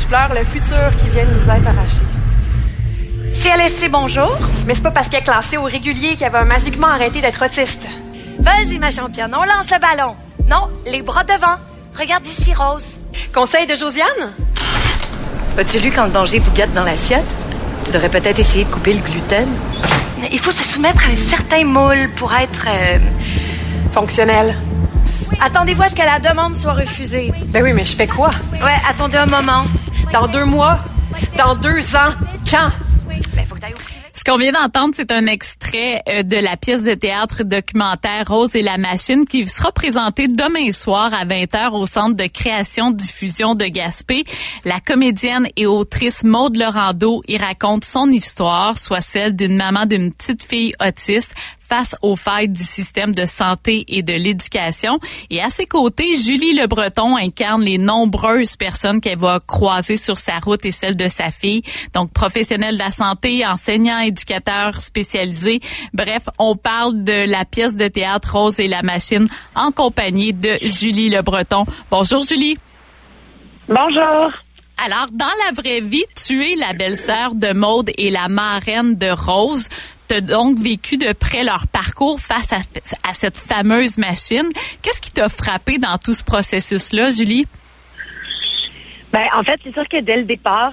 pleure le futur qui vient de nous être arraché. CLSC, bonjour. Mais c'est pas parce qu'elle est classée au régulier qu'elle va magiquement arrêter d'être autiste. Vas-y, ma championne, on lance le ballon. Non, les bras devant. Regarde ici, Rose. Conseil de Josiane? As-tu lu quand le danger vous guette dans l'assiette? Tu devrais peut-être essayer de couper le gluten. Il faut se soumettre à un certain moule pour être... Fonctionnel. Attendez-vous à ce que la demande soit refusée. Ben oui, mais je fais quoi? Ouais, attendez un moment. Dans 2 mois? Dans 2 ans? Quand? Ben, faut que t'ailles au privé. Ce qu'on vient d'entendre, c'est un extrait de la pièce de théâtre documentaire Rose et la machine qui sera présentée demain soir à 20h au Centre de création-diffusion de Gaspé. La comédienne et autrice Maude Lorando y raconte son histoire, soit celle d'une maman d'une petite fille autiste face aux failles du système de santé et de l'éducation. Et à ses côtés, Julie Le Breton incarne les nombreuses personnes qu'elle va croiser sur sa route et celle de sa fille. Donc, professionnelle de la santé, enseignant, éducateur spécialisé. Bref, on parle de la pièce de théâtre Rose et la machine en compagnie de Julie Le Breton. Bonjour, Julie. Bonjour. Alors, dans la vraie vie, tu es la belle-sœur de Maude et la marraine de Rose. Tu as donc vécu de près leur parcours face à cette fameuse machine. Qu'est-ce qui t'a frappé dans tout ce processus-là, Julie? Ben, en fait, c'est sûr que dès le départ,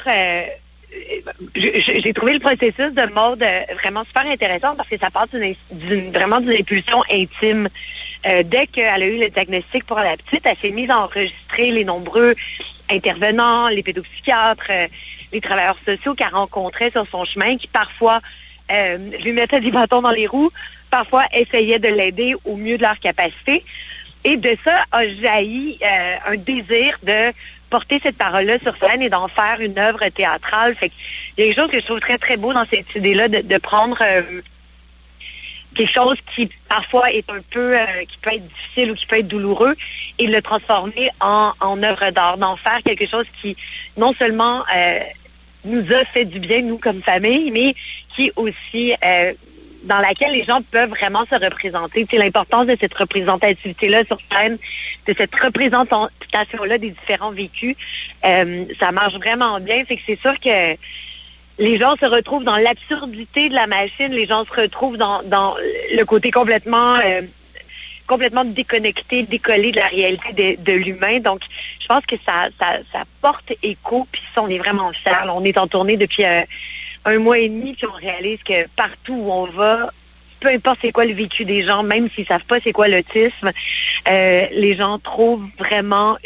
j'ai trouvé le processus de Maude vraiment super intéressant parce que ça part vraiment d'une impulsion intime. Dès qu'elle a eu le diagnostic pour la petite, elle s'est mise à enregistrer les nombreux intervenants, les pédopsychiatres, les travailleurs sociaux qu'elle rencontrait sur son chemin, qui parfois lui mettaient des bâtons dans les roues, parfois essayaient de l'aider au mieux de leur capacité. Et de ça a jailli un désir de porter cette parole-là sur scène et d'en faire une œuvre théâtrale. Fait qu'il y a quelque chose que je trouve très, très beau dans cette idée-là de prendre quelque chose qui parfois est un peu, qui peut être difficile ou qui peut être douloureux et de le transformer en œuvre d'art, d'en faire quelque chose qui non seulement nous a fait du bien, nous, comme famille, mais qui aussi dans laquelle les gens peuvent vraiment se représenter. C'est l'importance de cette représentativité-là sur scène, de cette représentation-là des différents vécus. Ça marche vraiment bien. Fait que c'est sûr que les gens se retrouvent dans l'absurdité de la machine. Les gens se retrouvent dans le côté complètement déconnecté, décollé de la réalité de l'humain. Donc, je pense que ça porte écho. Puis ça, on est vraiment fiers. Là, on est en tournée depuis un mois et demi, puis on réalise que partout où on va, peu importe c'est quoi le vécu des gens, même s'ils savent pas c'est quoi l'autisme, les gens trouvent vraiment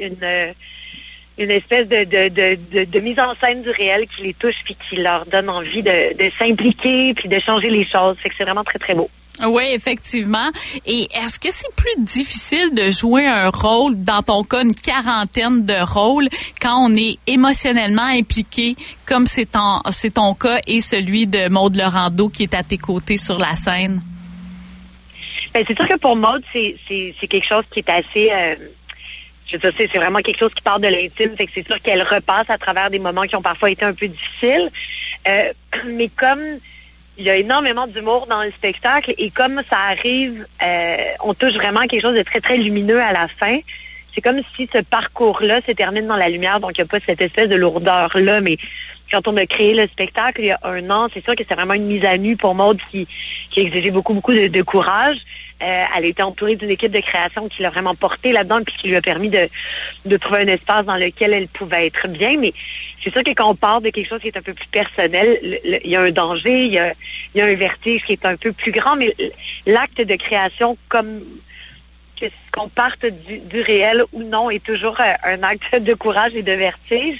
une espèce de mise en scène du réel qui les touche puis qui leur donne envie de s'impliquer puis de changer les choses. Fait que c'est vraiment très, très beau. Oui, effectivement. Et est-ce que c'est plus difficile de jouer un rôle, dans ton cas, une quarantaine de rôles, quand on est émotionnellement impliqué, comme c'est ton cas et celui de Maude Lorando qui est à tes côtés sur la scène? Ben, c'est sûr que pour Maude, c'est quelque chose qui est assez... je veux dire, c'est vraiment quelque chose qui part de l'intime, fait que c'est sûr qu'elle repasse à travers des moments qui ont parfois été un peu difficiles. Mais comme il y a énormément d'humour dans le spectacle et comme ça arrive, on touche vraiment à quelque chose de très, très lumineux à la fin. C'est comme si ce parcours-là se termine dans la lumière, donc il n'y a pas cette espèce de lourdeur-là, mais quand on a créé le spectacle il y a 1 an, c'est sûr que c'est vraiment une mise à nu pour Maude qui exigeait beaucoup, beaucoup de courage. Elle a été entourée d'une équipe de création qui l'a vraiment portée là-dedans puis qui lui a permis de trouver un espace dans lequel elle pouvait être bien. Mais c'est sûr que quand on parle de quelque chose qui est un peu plus personnel, il y a un danger, il y a un vertige qui est un peu plus grand, mais l'acte de création comme qu'on parte du réel ou non est toujours un acte de courage et de vertige.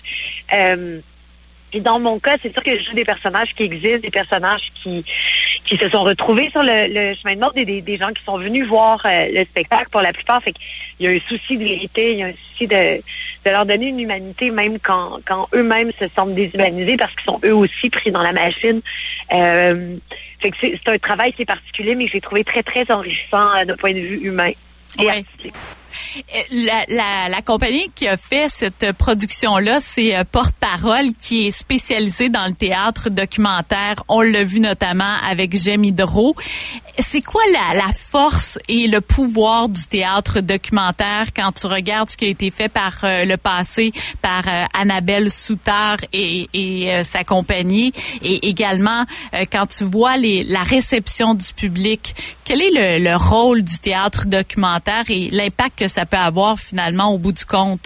Et dans mon cas, c'est sûr que je joue des personnages qui existent, des personnages qui se sont retrouvés sur le chemin de Maude, des gens qui sont venus voir le spectacle pour la plupart. Fait qu'il y a un souci de vérité, il y a un souci de leur donner une humanité, même quand eux-mêmes se sentent déshumanisés parce qu'ils sont eux aussi pris dans la machine. Fait que c'est un travail qui est particulier, mais je l'ai trouvé très, très enrichissant d'un point de vue humain. Oui. La compagnie qui a fait cette production-là, c'est Porte-Parole, qui est spécialisée dans le théâtre documentaire. On l'a vu notamment avec J'aime Hydro. C'est quoi la force et le pouvoir du théâtre documentaire quand tu regardes ce qui a été fait par le passé par Annabelle Soutard et sa compagnie, et également quand tu vois la réception du public? Quel est le rôle du théâtre documentaire et l'impact que ça peut avoir finalement au bout du compte?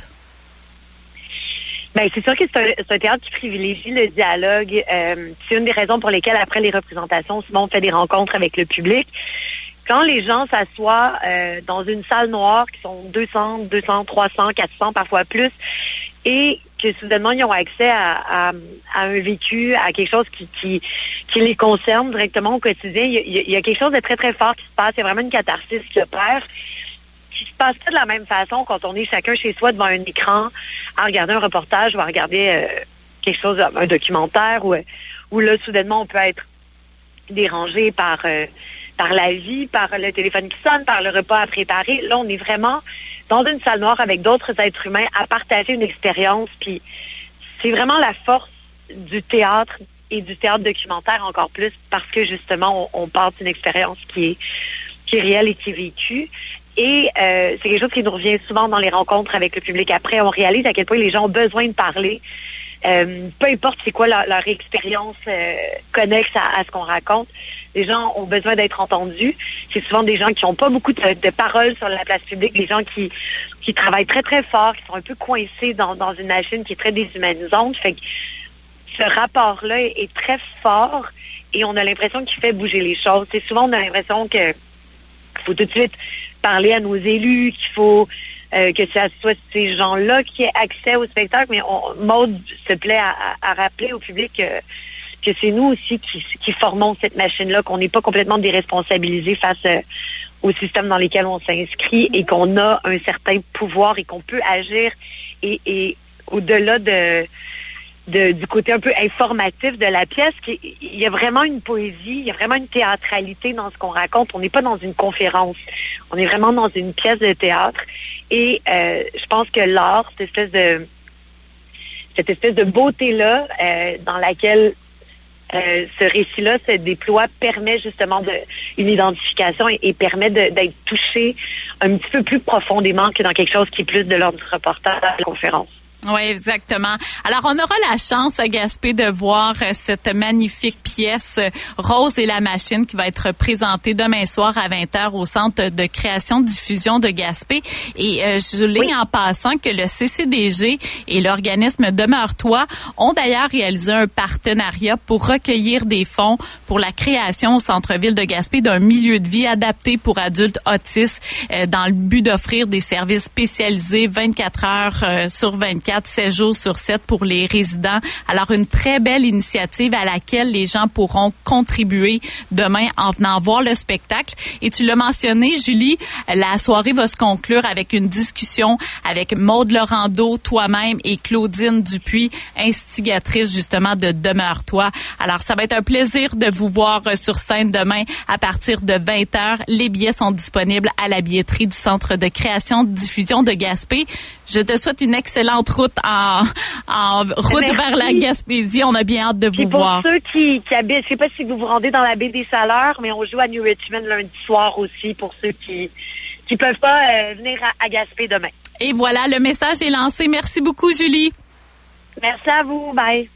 Ben, c'est sûr que c'est un théâtre qui privilégie le dialogue. C'est une des raisons pour lesquelles, après les représentations, souvent on fait des rencontres avec le public. Quand les gens s'assoient dans une salle noire, qui sont 200, 300, 400, parfois plus, et que soudainement ils ont accès à un vécu, à quelque chose qui les concerne directement au quotidien, il y a quelque chose de très, très fort qui se passe. Il y a vraiment une catharsis qui opère, qui se passe pas de la même façon quand on est chacun chez soi devant un écran à regarder un reportage ou à regarder quelque chose, un documentaire, où là, soudainement, on peut être dérangé par la vie, par le téléphone qui sonne, par le repas à préparer. Là, on est vraiment dans une salle noire avec d'autres êtres humains à partager une expérience. Puis c'est vraiment la force du théâtre et du théâtre documentaire encore plus, parce que justement, on part d'une expérience qui est réelle et qui est vécue. Et c'est quelque chose qui nous revient souvent dans les rencontres avec le public. Après, on réalise à quel point les gens ont besoin de parler. Peu importe c'est quoi leur expérience connexe à ce qu'on raconte. Les gens ont besoin d'être entendus. C'est souvent des gens qui n'ont pas beaucoup de paroles sur la place publique, des gens qui travaillent très, très fort, qui sont un peu coincés dans une machine qui est très déshumanisante. Fait que ce rapport-là est très fort et on a l'impression qu'il fait bouger les choses. C'est souvent, on a l'impression qu'il faut tout de suite parler à nos élus, qu'il faut que ce soit ces gens-là qui aient accès au spectacle. Mais Maude se plaît à rappeler au public que c'est nous aussi qui formons cette machine-là, qu'on n'est pas complètement déresponsabilisés face au système dans lequel on s'inscrit et qu'on a un certain pouvoir et qu'on peut agir et au-delà du côté un peu informatif de la pièce, il y a vraiment une poésie, il y a vraiment une théâtralité dans ce qu'on raconte. On n'est pas dans une conférence, on est vraiment dans une pièce de théâtre. Et je pense que l'art, cette espèce de beauté-là, dans laquelle ce récit-là se déploie, permet justement une identification et permet d'être touché un petit peu plus profondément que dans quelque chose qui est plus de l'ordre du reportage de la conférence. Oui, exactement. Alors, on aura la chance à Gaspé de voir cette magnifique pièce Rose et la machine qui va être présentée demain soir à 20h au Centre de création diffusion de Gaspé. Et je souligne en passant que le CCDG et l'organisme Demeure-toi ont d'ailleurs réalisé un partenariat pour recueillir des fonds pour la création au centre-ville de Gaspé d'un milieu de vie adapté pour adultes autistes dans le but d'offrir des services spécialisés 24 heures sur 24. 7 jours sur 7 pour les résidents. Alors, une très belle initiative à laquelle les gens pourront contribuer demain en venant voir le spectacle. Et tu l'as mentionné, Julie, la soirée va se conclure avec une discussion avec Maude Laurando, toi-même et Claudine Dupuis, instigatrice justement de Demeure-toi. Alors, ça va être un plaisir de vous voir sur scène demain à partir de 20h. Les billets sont disponibles à la billetterie du Centre de création diffusion de Gaspé. Je te souhaite une excellente route en route vers la Gaspésie. On a bien hâte de vous voir. Pour ceux qui habitent, je sais pas si vous vous rendez dans la baie des Saleurs, mais on joue à New Richmond lundi soir aussi pour ceux qui peuvent pas venir à Gaspé demain. Et voilà, le message est lancé. Merci beaucoup, Julie. Merci à vous. Bye.